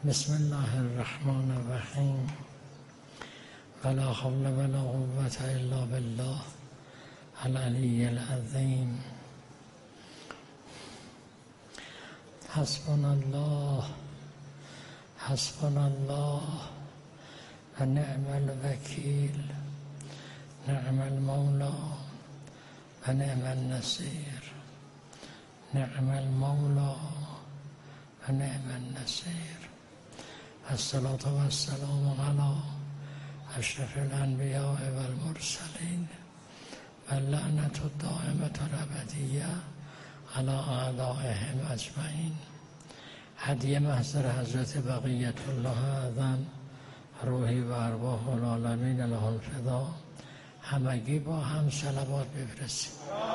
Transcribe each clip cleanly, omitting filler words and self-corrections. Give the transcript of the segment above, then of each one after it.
بسم الله الرحمن الرحیم ولا حول ولا قوة الا بالله العلی العظیم. حسبنا الله حسبنا الله و نعم الوکیل، نعم المولا و نعم النصیر، نعم المولا و نعم النصیر. الصلاة و السلام علی اشرف الانبیاء و المرسلین و اللعنة الدائمة الابدیة علی اعدائهم اجمعین. هدیه محضر حضرت بقیت الله اعظم، روحی و ارواح العالمین له الفدا. همگی با هم صلوات بفرستیم.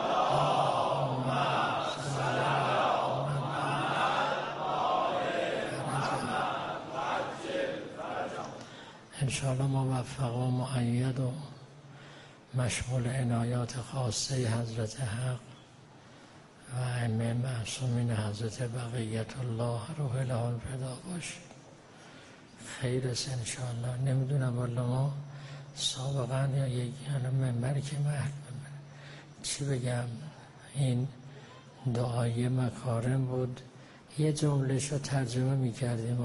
انشاءالله موفق و مؤید و مشمول عنایات خاصه حضرت حق و ائمه معصومین حضرت بقیت الله روح له الفدا باشید. خیر است انشاءالله. نمیدونم والا ما سابقا یا یک منبری که چی بگم، این دعای مکارم بود، یه جمله‌ش رو ترجمه میکردیم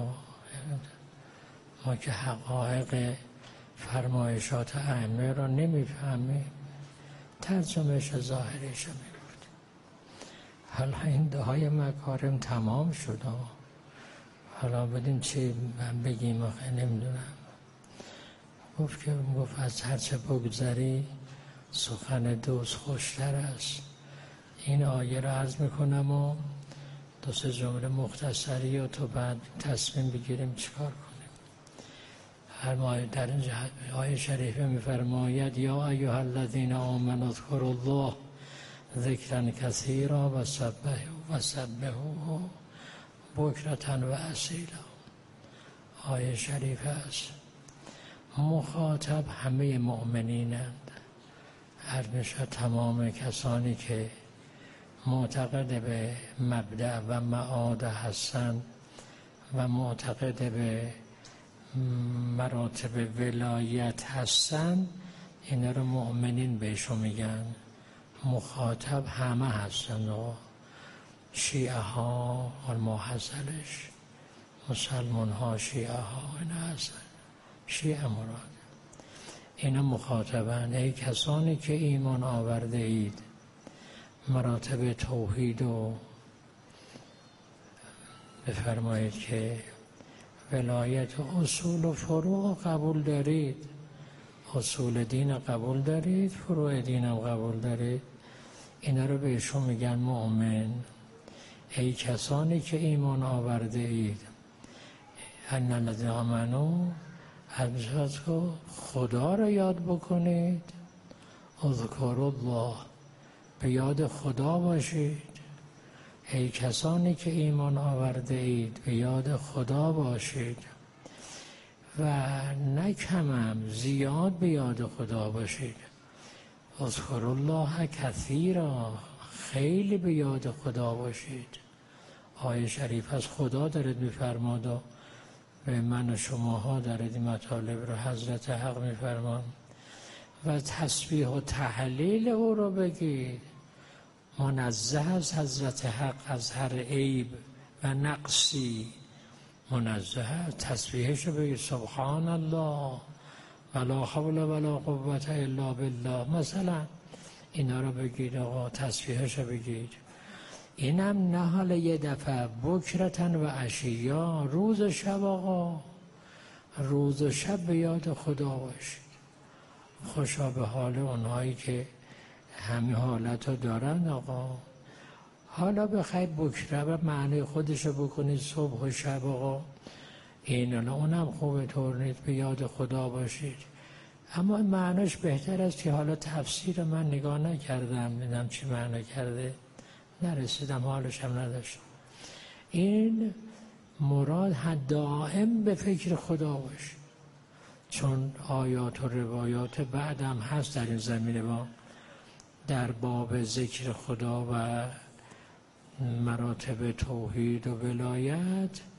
ما که حقایق فرمایشات ائمه رو نمیفهمیم، ترجمهش ظاهریش رو میگفت. حالا این دعای مکارم تمام شد، حالا بدین چی بگیم آخه نمیدونم. گفت از هرچه بگذری سخن دوست خوشتر است. این آیه رو عرض میکنم و دو سه جمله مختصری و تو بعد تصمیم بگیریم چیکار کنیم. هر در این آیه شریفه میفرماید یا ایها الذین آمنوا اذکروا الله ذکرا کثیرا و سبحوه بکرة و اصیلا. آیه شریفه است. مخاطب همه مؤمنینند، هر نشه تمام کسانی که معتقد به مبدأ و معاد هستند و معتقد به مراتب ولایت هستند، اینا رو مؤمنین بهشون میگن. مخاطب همه هستند و شیعه ها المحصلش، مسلمان ها شیعه ها اینا هستند. شیعه مراد اینا مخاطبن. ای کسانی که ایمان آورده اید، مراتب توحید و بفرمایید که ولایت و اصول و فروع قبول دارید، اصول دین قبول دارید، فروع دین هم قبول دارید، اینا رو بهشون میگن مؤمن. ای کسانی که ایمان آورده اید، ان الذین آمنوا، از خدا رو یاد بکنید، اذکروا الله، به یاد خدا باشید. ای کسانی که ایمان آورده اید، به یاد خدا باشید و نه کمم زیاد به یاد خدا باشید. اذکروا الله کثیرا، خیلی به یاد خدا باشید. آیه شریف از خدا دارد میفرماد و به من و شماها دارد این مطالب رو حضرت حق میفرمان. و تسبیح و تحلیل او رو بگید. منزه از حضرت حق از هر عیب و نقصی، منزه. تسبیحش رو بگید سبحان الله ولا حول ولا قوة الا بالله مثلا. اینا رو بگید آقا، تسبیحش رو بگید. اینم نه حال یه دفعه، بکرتن و عشیا، روز و شب آقا، روز و شب به یاد خدا باشید. خوشا به حال اونهایی که همین حالت رو دارن آقا. حالا بخواید بکره و معنی خودشو بکنید صبح و شب آقا، این اونم خوبه، طور نیست به یاد خدا باشید. اما معنیش بهتر است که حالا تفسیر من نگاه نکردم، دیدم چی معنی کرده، نرسیدم، حالش هم نداشتم. این مراد دائم به فکر خدا باشه، چون آیات و روایات بعدم هست در این زمینه با در باب ذکر خدا و مراتب توحید و ولایت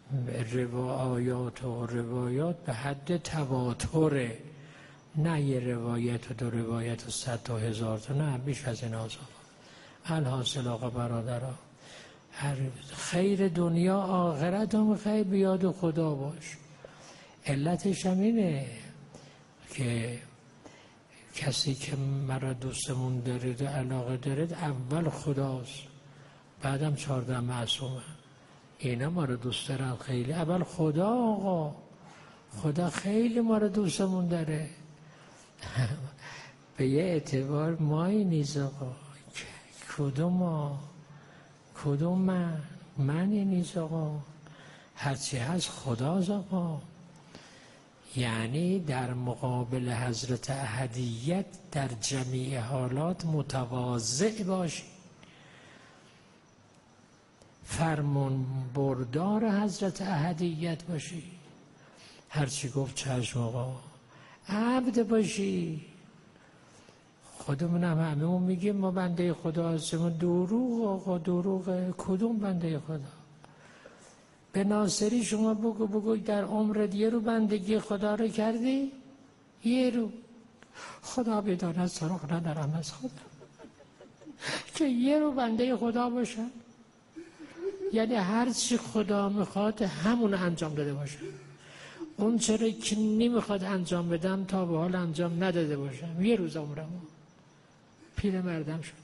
آیات و روایات به حد تواتره، نه یه روایت و 2 روایت و 100 تا 1000 تا، نه بیش از این. الحاصل آقا برادرها، هر خیر دنیا آخرت هم خیر بیاد و خدا باش. علتش هم اینه که کسی که مرا دوستمون دارید و علاقه دارید اول خداست، بعدم 14 معصومه. اینا ما رو دوست دارن خیلی، اول خدا. آقا خدا خیلی ما رو دوستمون داره. به یه اعتبار مایی نیست آقا. کدوم منی نیست آقا. هرچی هست خداست آقا. یعنی در مقابل حضرت احدیت در جمیع حالات متواضع باشی، فرمان بردار حضرت احدیت باشی، هرچی گفت چشم آقا، عبد باشی. خودمون هم هممون میگیم ما بنده خدا هستیم. دروغ آقا، دروغه. کدوم بنده خدا؟ به ناصری شما بگو در عمرت یه رو بندگی خدا رو کردی؟ یه رو. خدا بداند سراغ ندارم از خدا که یه رو بنده خدا باشن. یعنی هر چی خدا میخواد همون انجام داده باشه. اون چرا که نمیخواد انجام بدم تا به حال انجام نداده باشم. یه روز عمرم پیر مردم شد.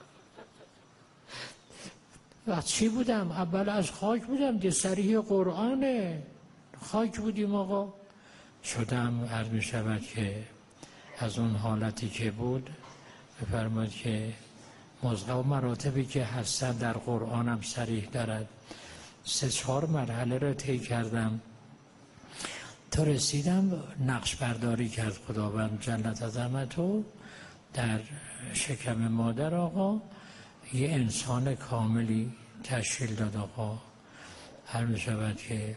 و چی بودم؟ اول از خاک بودم دیگه، صریح قرآنه. خاک بودیم آقا. شدم عرض می شود که از اون حالتی که بود بفرمایید که مزغه و مراتبی که هستن در قرآنم صریح دارد. 3-4 مرحله رو طی کردم تا رسیدم نقش برداری کرد خداوند جلت عظمته در شکم مادر آقا. یه انسان کاملی تشکیل داد آقا. هر می شود که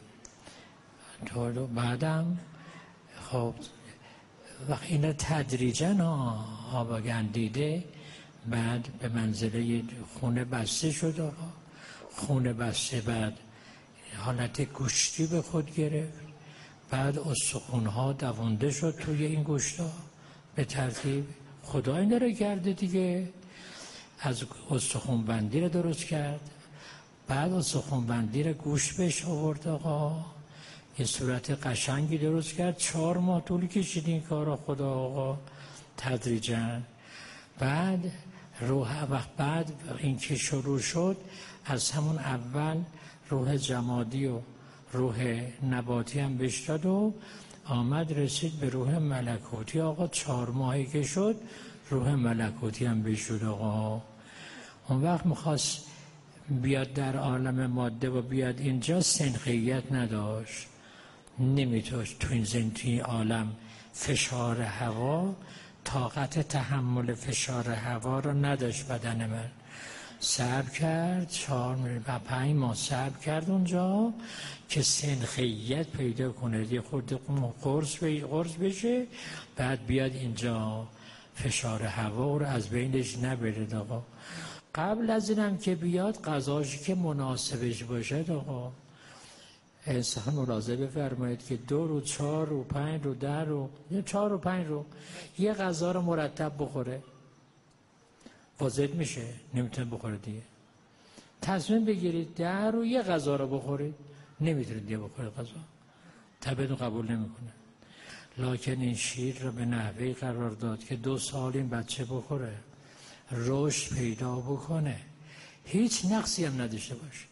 بعدم خب وقتی اینا تدریجا آبگندیده، بعد به منزله خونه بسته شد آقا. خونه بسته، بعد حالت گوشتی به خود گرفت، بعد استخونها دوانده شد توی این گوشتا به ترتیب. خدا این رو کرده دیگه. از استخون بندی رو درست کرد، بعد استخون بندی رو گوش بهش آورد آقا. یه صورت قشنگی درست کرد. 4 ماه طول کشید این کارا خدا آقا تدریجاً. بعد بعد این که شروع شد از همون اول روح جمادی و روح نباتی هم بهش داد و آمد رسید به روح ملکوتی آقا. 4 ماهی که شد روح ملکوتی هم بهش شد آقا. اون وقت میخواست بیاد در عالم ماده و بیاد اینجا، سنخیت نداشت. نمیتونست تو این عالم فشار هوا، طاقت تحمل فشار هوا رو نداشت بدن من. صبر کرد 4-5 ماه صبر کرد اونجا که سنخیت پیدا کنه، یه خورده قرص بشه، بعد بیاد اینجا فشار هوا رو از بینش نبرد آقا. قبل از اینم که بیاد غذاش که مناسبش باشد آقا. انسان ملاحظه بفرمایید که 2 رو 4 رو 5 رو 10 رو 4 رو 5 رو یه غذا رو مرتب بخوره واجد میشه، نمیتونه بخوره دیگه. تصمیم بگیرید 10 رو یه غذا رو بخورید، نمیتونید دیگه بخورید غذا، طبیعتون قبول نمیکنه. لکن این شیر رو به نحوهی قرار داد که 2 سال این بچه بخوره، رشد پیدا بکنه، هیچ نقصی هم نداشته باشه،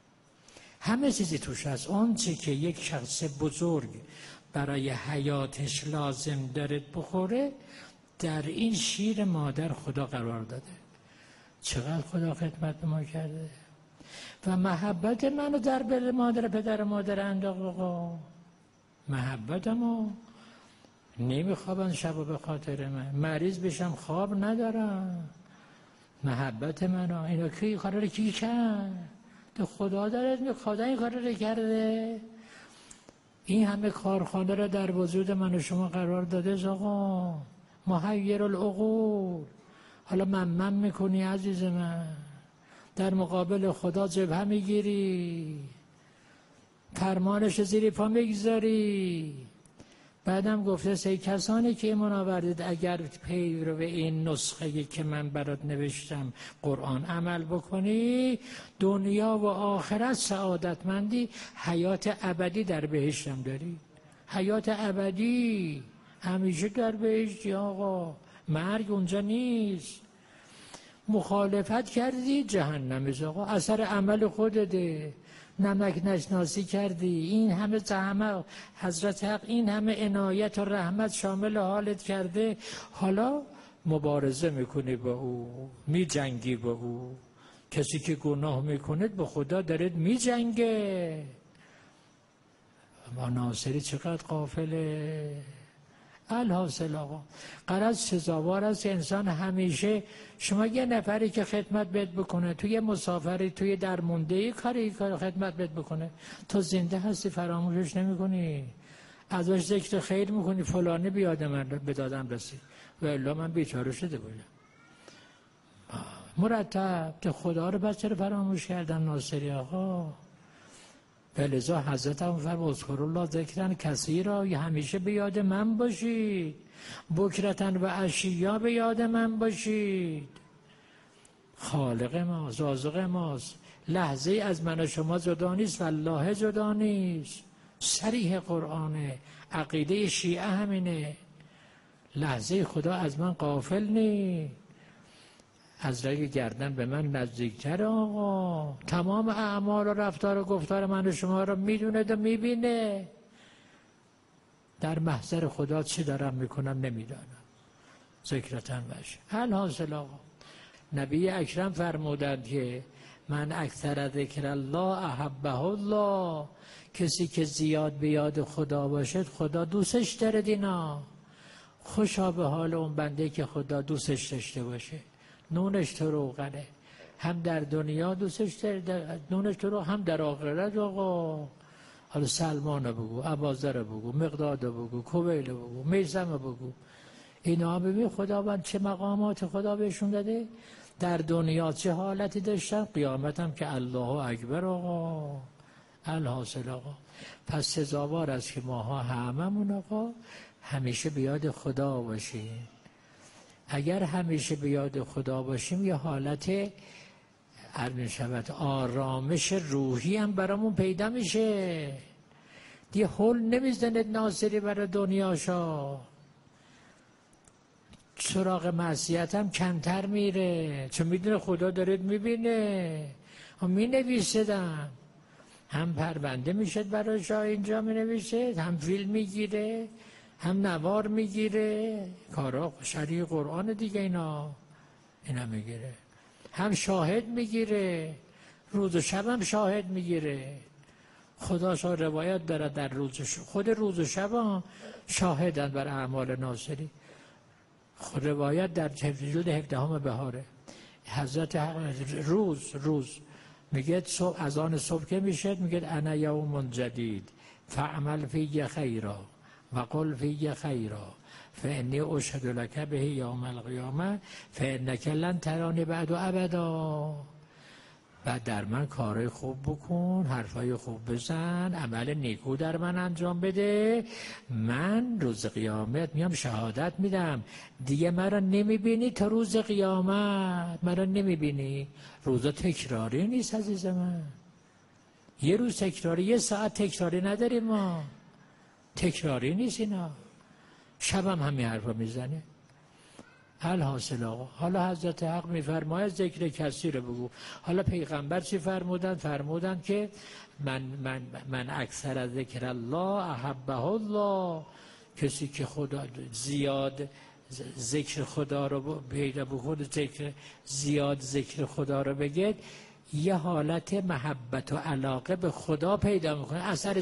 همه چیزی توش هست. اون چی که یک شخص بزرگ برای حیاتش لازم داره بخوره در این شیر مادر خدا قرار داده. چقدر خدا خدمت به ما کرده و محبت منو در دل مادر پدر مادر انداخت آقا. محبتمو نمیخوابن شبا به خاطر من، مریض بشم خواب ندارم. محبت منو اینا کی قراره کی کرد؟ تو خدا داره، خدا این کار رو کرده. این همه کارخانه رو در وجود من و شما قرار داده آقا. محیر العقول. حالا من میکنی عزیز من، در مقابل خدا جبهه میگیری، فرمانش زیر پا میگذاری. بعدم گفته ای کسانی که ایمان آوردید اگر پیرو این نسخه که من برات نوشتم قرآن عمل بکنی، دنیا و آخرت سعادتمندی، حیات ابدی در بهشتم داری. حیات ابدی همیشه در بهشتی آقا، مرگ اونجا نیست. مخالفت کردی جهنم آقا، اثر عمل خودته. نمک نشناسی کردی، این همه زحمت حضرت حق این همه عنایت و رحمت شامل حالت کرده، حالا مبارزه میکنی با او، میجنگی با او. کسی که گناه میکنه با خدا دارد میجنگه. اما ناصری چقدر غافله. الحاصل آقا غرض سزاوار است که انسان همیشه، شما یه نفری که خدمت بهت بکنه، توی مسافری، توی درمونده کاری خدمت بهت بکنه، تو زنده هستی فراموشش نمی کنی، ازش ذکر خیر میکنی، فلانی بیاد من به دادم رسید و الا من بیچاره شده بودم. مرتب که خدا رو بس چرا فراموش کردن ناصری آقا؟ لذا حضرت هم فرمود اذکروا الله ذکرا کثیرا، همیشه به یاد من باشید، بکرتن و عشیا به یاد من باشید. خالق ما، رازق ماست، لحظه از من و شما جدا نیست، والله جدا نیست. صریح قرآنه، عقیده شیعه همینه، لحظه خدا از من غافل نیست. از رگ گردن به من نزدیکتر آقا، تمام اعمال و رفتار و گفتار من و شما رو میدونه و میبینه. در محضر خدا چی دارم میکنم نمیدانم. ذکرتن باشه. الحاصل آقا نبی اکرم فرمودند که من اکثر ذکر الله احبه الله، کسی که زیاد به یاد خدا باشد خدا دوستش داره. دینا خوشا به حال اون بنده که خدا دوستش داشته باشه. نونش تو روغنه، هم در دنیا دوستش داره، نونش تو رو، هم در آخرت آقا. حالا سلمان رو بگو، اباذر رو بگو، مقداد رو بگو، کویل رو بگو، میثم رو بگو، اینا ببین خداوند چه مقامات خدا بهشون داده. در دنیا چه حالتی داشتن، قیامت هم که الله اکبر آقا. الحاصل آقا پس سزاوار است که ماها هممون آقا همیشه به یاد خدا باشیم. اگر همیشه به یاد خدا باشیم یه حالت آرامش روحی هم برامون پیدا میشه. دیگه هول نمیزنه ناصری برای دنیاشا، سراغ معصیت هم کمتر میره، چون میدونه خدا دارد میبینه. هم مینویسدم، هم پرونده میشد برای شاه اینجا مینویسه، هم فیلم میگیره، هم نوار میگیره، کارا شریع قرآن دیگه اینا میگیره، هم شاهد میگیره، روز و شب هم شاهد میگیره. خدا شا روایت داره در خود روز و شب هم شاهدن بر اعمال ناصری. خود روایت در جلد 17 بهاره حضرت روز میگه صبح از آن صبح که میشه میگه انا یوم جدید فعمل فی خیرا و قل فی خیرا فانی اشهد لک به یوم القیامه فانک لن ترانی بعد ابدا. بعد در من کارهای خوب بکن، حرفای خوب بزن، عمل نیکو در من انجام بده، من روز قیامت میام شهادت میدم. دیگه مرا نمیبینی تا روز قیامت، مرا نمیبینی. روزا تکراری نیست عزیز من، یه روز تکراری، یه ساعت تکراری نداریم ما، تکراری نیست اینا. شبم همین حرفا میزنه. الحاصل آقا حالا حضرت حق میفرماید ذکر کسی رو بگو. حالا پیغمبر چی فرمودن؟ فرمودن که من اکثر ذکر الله احبه الله، کسی که خدا زیاد ذکر خدا رو پیدا بکنه، زیاد ذکر خدا رو بگه، یه حالت محبت و علاقه به خدا پیدا میکنه. اثر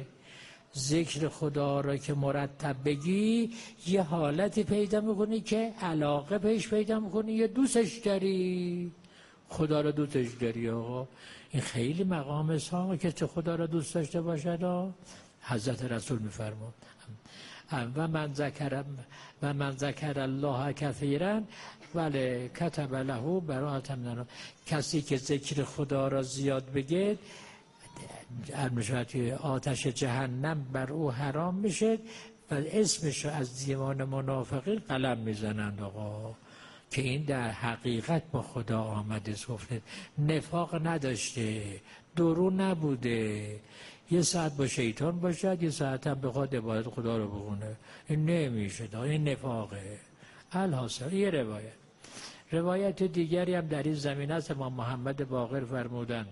ذکر خدا را که مرتب بگی یه حالتی پیدا میکنی که علاقه بهش پیدا میکنی، یه دوستش داری، خدا را دوستش داری. آقا این خیلی مقام ساقه که چه خدا را دوست داشته باشد. حضرت رسول میفرمود و من ذکر الله کثیرا ولی کتب له براءة من، کسی که ذکر خدا را زیاد بگه آتش جهنم بر او حرام میشه و اسمش رو از دیوان منافقین قلم میزنند آقا، که این در حقیقت با خدا آمده صفت نفاق نداشته، درو نبوده، یه ساعت با شیطان باشد یه ساعت هم بخواد عبادت خدا رو بخونه، این نمیشه، این نفاقه. الحاصل یه روایت دیگری هم در این زمینه است. امام محمد باقر فرمودند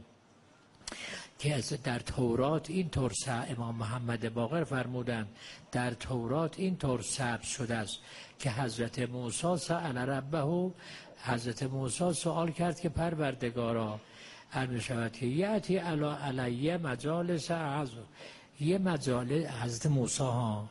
که در تورات این طور امام محمد باقر فرمودند در تورات این طور ثبت شده است که حضرت موسی سأل ربه، حضرت موسی سوال کرد که پروردگارا عرض شود که یأتی علی مجالس اعظ، یه مجالس حضرت موسی ها،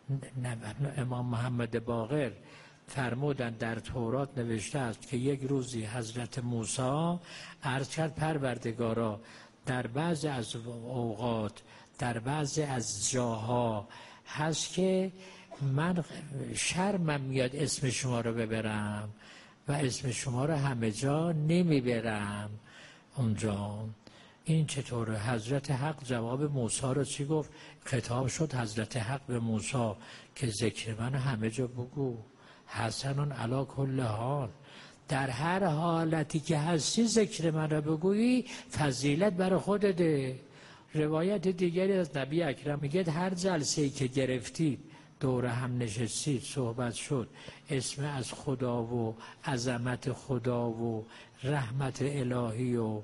امام محمد باقر فرمودند در تورات نوشته است که یک روزی حضرت موسی عرض کرد پروردگارا در بعض از اوقات در بعض از جاها هست که من شرمم میاد اسم شما رو ببرم و اسم شما رو همه جا نمیبرم اونجا. این چطوره؟ حضرت حق جواب موسی رو چی گفت؟ خطاب شد حضرت حق به موسی که ذکر من همه جا بگو، حسن علی کل حال، در هر حالتی که هستی ذکر من را بگویی فضیلت برای خودته. روایت دیگری از نبی اکرم میگه هر جلسه‌ای که گرفتید دور هم نشستید صحبت شد اسم از خدا و عظمت خدا و رحمت الهی و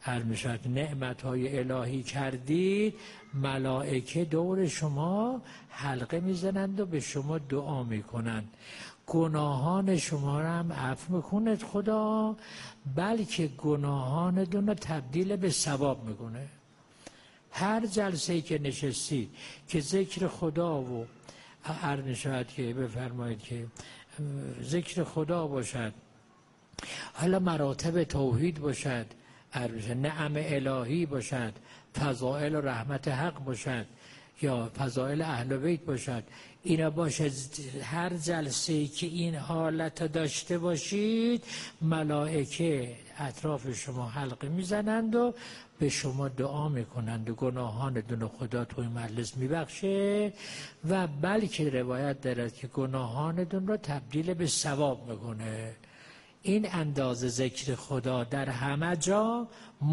نعمت‌های الهی کردید، ملائکه دور شما حلقه میزنند و به شما دعا میکنند گناهان شما را هم عفو میکند خدا، بلکه گناهانتون رو تبدیل به ثواب میکنه. هر جلسه‌ای که نشستید که ذکر خدا و عرض شود که بفرمایید که ذکر خدا باشد، حالا مراتب توحید باشد، نعم الهی باشد، فضائل و رحمت حق باشد یا فضائل اهل بیت باشد، اینا باشد، هر جلسه‌ای که این حالت داشته باشید ملائکه اطراف شما حلقه میزنند و به شما دعا میکنند و گناهانتون خدا توی مجلس میبخشه و بلکه روایت دارد که گناهانتون رو تبدیل به ثواب میکنه. این اندازه ذکر خدا در همه جا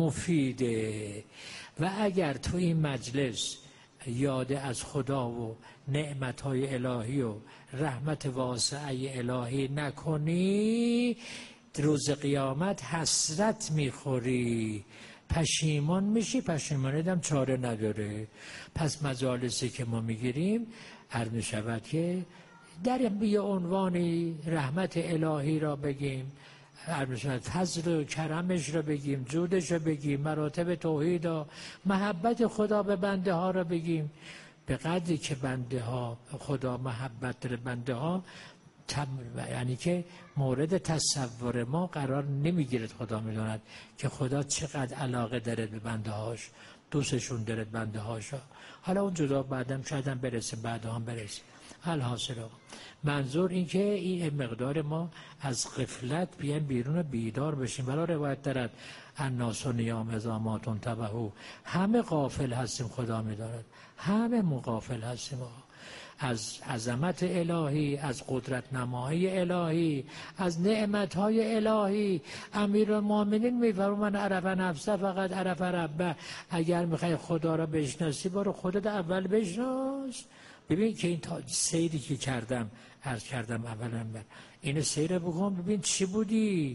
مفیده و اگر تو این مجلس یاد از خدا و نعمتهای الهی و رحمت واسعه الهی نکنی، روز قیامت حسرت میخوری، پشیمان میشی، پشیمانیت هم چاره نداره. پس مجالسی که ما میگیریم عرض میشود که در یه عنوانی رحمت الهی را بگیم، فضل و کرمش را بگیم، جودش را بگیم، مراتب توحید و محبت خدا به بنده ها را بگیم، به قدری که بنده ها خدا محبت داره بنده ها یعنی که مورد تصور ما قرار نمیگیرد. خدا میداند که خدا چقدر علاقه داره به بنده هاش، دوستشون داره بنده هاشا. حالا اون جدا بعدم شاید هم برسه، بعد هم برسه. الحاصل منظور این که این مقدار ما از غفلت بیایم بیرون و بیدار بشیم. ولی روایت دارد الناس نیام اذا ما تنتبهوا، همه غافل هستیم، خدا میداند همه مغافل هستیم از عظمت الهی، از قدرت نمایی الهی، از نعمتهای الهی. امیرالمومنین میفرماید من عرف نفسه فقط عرف ربه، اگر میخوای خدا را بشناسی برو خودت اول بشناس. ببین که این سیری که کردم عرض کردم اولا این سیر بکن ببین چی بودی.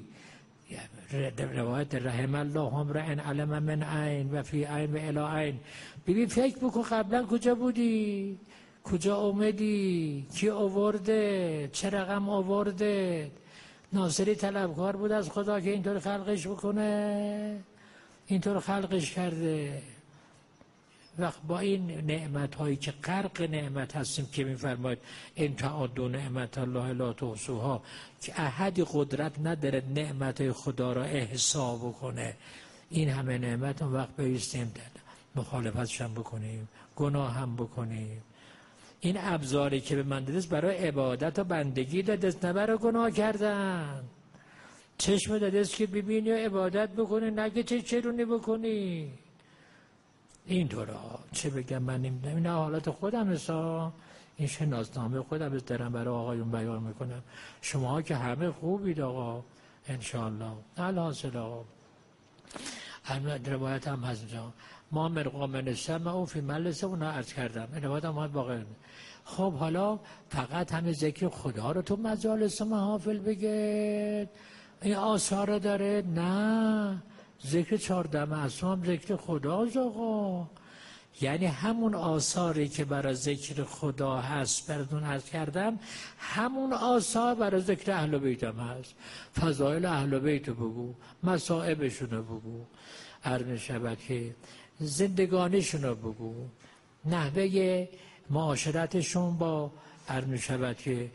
روایت رحم الله امرئ علم من عین و فی عین و الی عین. ببین فکر بکن قبلا کجا بودی، کجا اومدی، کی آورده، چه رقم آورده. ناصری طلبکار بود از خدا که اینطور خلقش بکنه، اینطور خلقش کرده. وقت با این نعمت هایی که غرق نعمت هستیم که میفرماید ان تعدوا نعمت الله لا تحصوها، که احدی قدرت نداره نعمت خدا را احصا بکنه. این همه نعمت اون وقت بایستیم مخالفتش هم بکنیم، گناه هم بکنیم. این ابزاری که به من دادست برای عبادت و بندگی دادست، نه برای گناه کردن. چشم دادست که ببینی و عبادت بکنی، نگه چرونی بکنی. اینطوره ها. چه بگم من این حالت خودم حسا، این شناسنامه خودم از دارم برای آقایون بیان میکنم. شما که همه خوبید آقا انشاءالله. الحاصل آقا روایت هم هست اینجا ما مرقا منشتم او فی ملسه اونا عرض کردم این روایت هم باقی. خب حالا فقط همه ذکر خدا رو تو مجالس محافل بگید این آثار داره؟ نه، ذکر 14 معصوم هم ذکر خداست آقا. یعنی همون آثاری که برای ذکر خدا هست براتون عرض کردم، همون آثار برای ذکر اهل بیت هم هست. فضائل اهل بیت بگو، مصائبشون رو بگو، عرض شود که زندگانیشون رو بگو، نحوه معاشرتشون با عرض شود که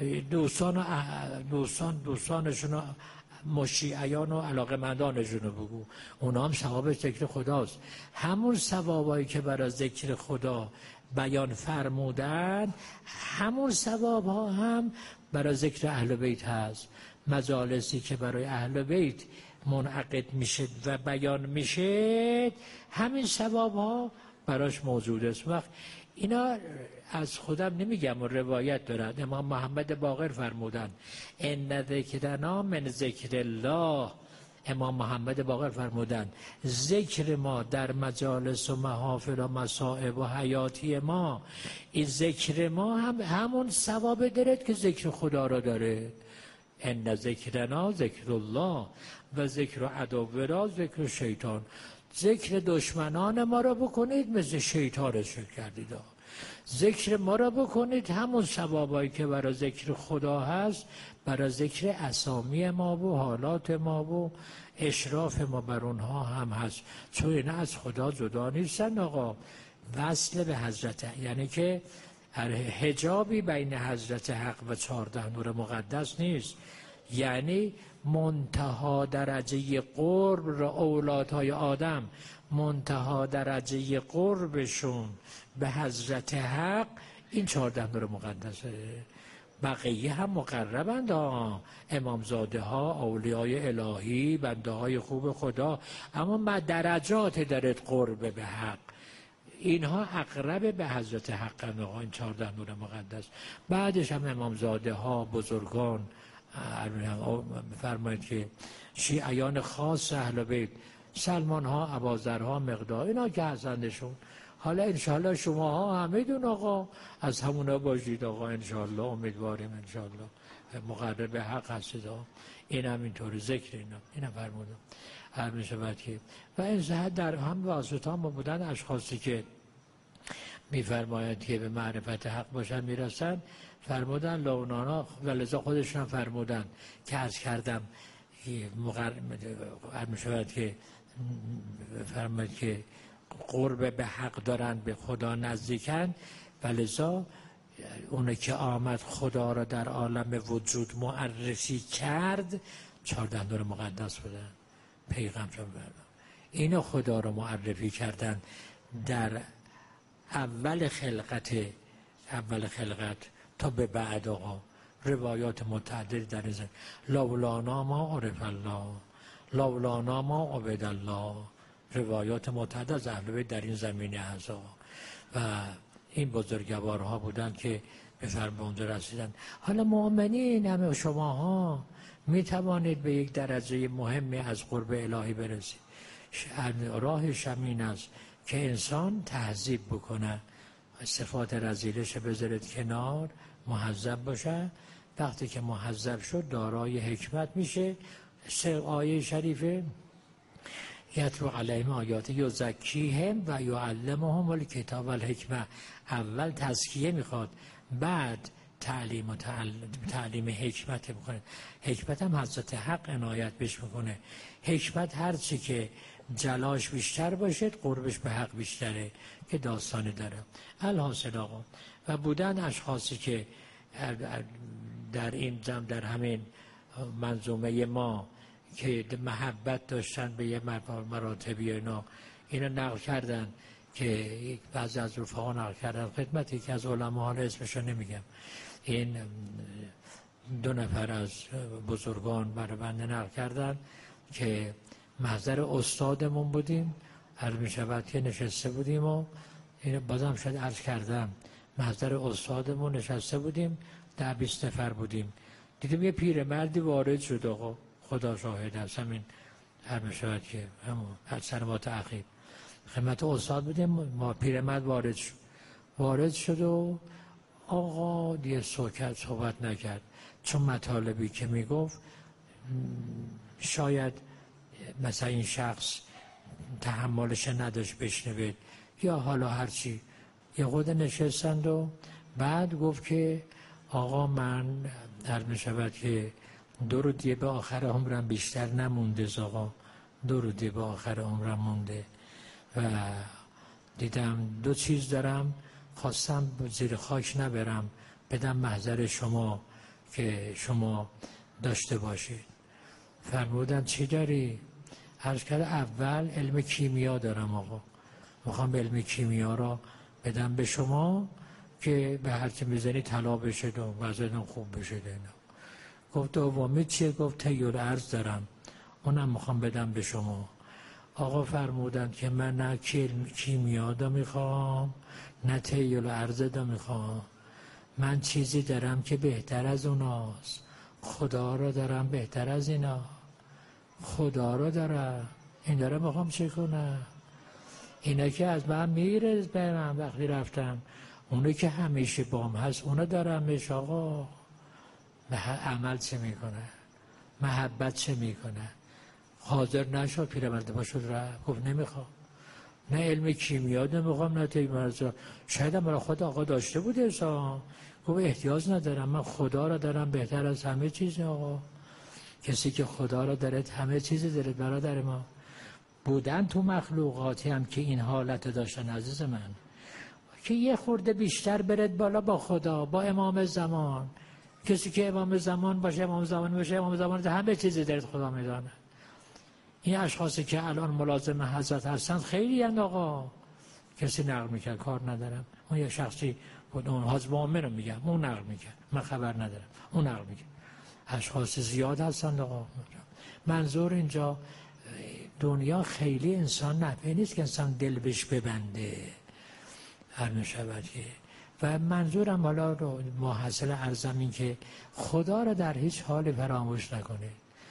دوستانشون مشیعیان و علاقمندانشون رو بگو، اونا هم ثواب ذکر خداست. همون ثوابایی که برای ذکر خدا بیان فرمودن، همون ثواب ها هم برای ذکر اهل بیت هست. مجالسی که برای اهل بیت منعقد میشه و بیان میشه، همین ثواب ها براش موجود است. وقت اینا از خودم نمیگم و روایت دارن. امام محمد باقر فرمودن ان ذکرنا من ذکر الله. امام محمد باقر فرمودن ذکر ما در مجالس و محافل و مصائب و حیاتی ما، این ذکر ما هم همون ثواب دارد که ذکر خدا را داره. ان ذکرنا ذکر الله و ذکر عدونا ذکر شیطان. ذکر دشمنان ما را بکنید مثل شیطانش کردید. ذکر ما را بکنید همون ثوابایی که برای ذکر خدا هست برای ذکر اسامی ما و حالات ما و اشراف ما بر اونها هم هست. چون اینا از خدا جدا نیستن آقا، وصل به حضرت، یعنی که حجابی بین حضرت حق و 14 نور مقدس نیست. یعنی منتها درجه قرب را اولادهای آدم، منتها درجه قربشون به حضرت حق این 14 نور مقدسه. بقیه هم مقربند، امامزاده ها، اولیای الهی، بنده های خوب خدا، اما درجات دارد قرب به حق. اینها اقرب به حضرت حق آقا، این 14 نور مقدس. بعدش هم امامزاده ها، بزرگان فرمایید که شیعیان خاص اهل بیت، سلمان ها، اباذر ها، مقداد، اینا که هستندشون. حالا انشاءالله شما ها همیدون آقا از همونا باشید آقا انشاءالله، امیدواریم انشاءالله مقرب به حق هستید. این هم اینطور ذکر اینا فرمودم هر میشود که و این زهد در هم واسطه ما بودن اشخاصی که میفرماید که به معرفت حق باشن میرسن. فرمودن لونانا و لذا خودشون فرمودن که عرض کردم میشود که فرماید که قرب به حق دارن، به خدا نزدیکن و لذا اونه که آمد خدا را در عالم وجود معرفی کرد 14 نور مقدس بودن، پیغمبر بودن. اینو خدا را معرفی کردن در اول خلقت تا به بعد آقا. روایات متعددی در این زمین، لولانا ما عرف الله، لولانا ما عبد الله، روایات متعدد از اهل بیت در این زمینه هست و این بزرگوارها بودن که به فرمان رسیدن. حالا مؤمنین همه شماها می توانید به یک درجه مهمی از قرب الهی برسید. راهش همین است که انسان تهذیب بکنه، صفات رذیلش بذارید کنار، مهذب باشه. وقتی که مهذب شد دارای حکمت میشه. 3 آیه شریفه یتلو علیهم آیاته یزکیهم و یعلمهم الکتاب والحکمه. اول تزکیه میخواد، بعد تعلیم حکمت میکنه. حکمت هم حضرت حق عنایت بهش میکنه. حکمت هرچی که جلاش بیشتر باشد قربش به حق بیشتره که داستانی داره. الحاصل آقا و بودن اشخاصی که در این در همین منظومه ما که محبت داشتن به یه مراتبی اینا نقل کردن که بعضی از رفقا نقل کردن خدمت یکی از علما، حالا اسمشو نمیگم، این 2 نفر از بزرگان برای بنده نقل کردن که محضر استادمون بودیم عرض می شود که نشسته بودیم و اینو بازم شاید عرض کردم محضر استادمون نشسته بودیم 10-20 نفر بودیم، دیدیم یه پیرمردی وارد شد. آقا خدا شاهد هست، همین عرض می شود که همون سر ما تأخیر خدمت استاد بودیم، ما پیرمرد وارد شد و آقا دیگه صحبت نکرد، چون مطالبی که میگفت شاید مثلا این شخص تحملش نداشت بشنوید یا حالا هرچی. یه خود نشستند و بعد گفت که آقا من عرض می‌شود که 2 روز دیگه به آخر عمرم بیشتر نمونده. آقا 2 روز دیگه به آخر عمرم مونده و دیدم 2 چیز دارم، خواستم زیر خاک نبرم، بدم محضر شما که شما داشته باشید. فرمودن چی داری؟ عرض کرد اول علم کیمیا دارم آقا، میخوام علم کیمیا را بدم به شما که به هرچی میزنی طلا بشه و وضعتون خوب بشه. گفت دومی چیه؟ گفت تیل ارز دارم، اونم میخوام بدم به شما. آقا فرمودن که من نه کیمیا دا میخوام نه تیل ارز دا میخوام، من چیزی دارم که بهتر از اوناست، خدا را دارم بهتر از اینا، خدا را دارم، این دارم میخوام چه کنم؟ اینا که از من میره به من وقتی رفتم، اونو که همیشه بام هست اونو دارمش. آقا عمل چه میکنه؟ محبت چه میکنه؟ حاضر نشد، پیرمرد ما شد رفت، گفت نمیخوام، نه علم کیمیا نمیخوام نه تیمارزا. شاید هم برای خود آقا داشته بود احسان، گفت احتیاج ندارم، من خدا را دارم بهتر از همه چیز. آقا کسی که خدا را داره همه چیز داره. برادر ما بودن تو مخلوقاتی هم که این حالت داشتن عزیز من، که یه خورده بیشتر برد بالا با خدا، با امام زمان. کسی که امام زمان باشه، امام زمان باشه، امام زمان همه چیز داره خدا میدانه. این اشخاصی که الان ملازم حضرت هستند خیلی هستند آقا. کسی نقل میکرد، کار ندارم، اون یه شخصی بود، اون حاج مومن رو میگم، اون نقل میکرد، من خبر ندارم، اون نقل میکرد. اشخاص زیاد هستند آقا. منظور اینجا دنیا خیلی انسان نفعی نیست که انسان دل بهش ببنده هر میشود که. و منظورم حالا ماحصل عرضم این که خدا رو در هیچ حال فراموش نکنه.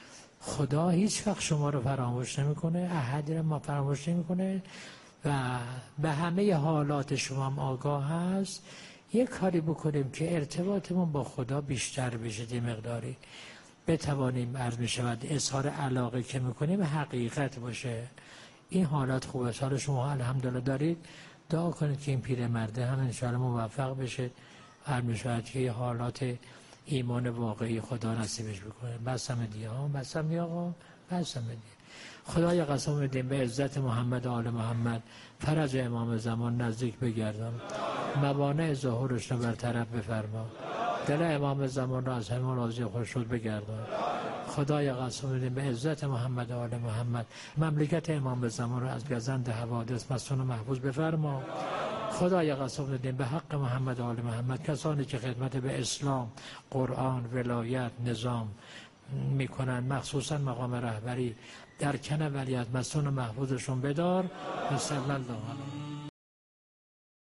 خدا هیچ وقت شما رو فراموش نمیکنه، احدی رو ما فراموش نمیکنه و به همه حالات شما هم آگاه هست. یک کاری بکنیم که ارتباطمون با خدا بیشتر بشه، یه مقداری بتوانیم عرض می شود اظهار علاقه که میکنیم حقیقت باشه. این حالات خوبه، سال شما الحمدلله دارید، دعا کنید که این پیرمرده هم انشاءالله موفق بشه، عرض می شود که یه حالات ایمان واقعی خدا نصیبش بکنه. بسم دی ها، بسم دی آقا، بسم دی. خدای قسم میدیم به عزت محمد و آل محمد فرج امام زمان نزدیک بگردم، موانع ظهورش رو برطرف بفرما، دل امام زمان را از همه راضی خورشید بگردان. خدای قسم میدیم به عزت محمد و آل محمد مملکت امام زمان را از گزند حوادث مصون و محفوظ بفرما. خدای قسم میدیم به حق محمد و آل محمد کسانی که خدمت به اسلام، قرآن، ولایت، نظام میکنن، مخصوصا مقام رهبری در کن ولیت مصون و محفوظشون بدار. صلی الله علیه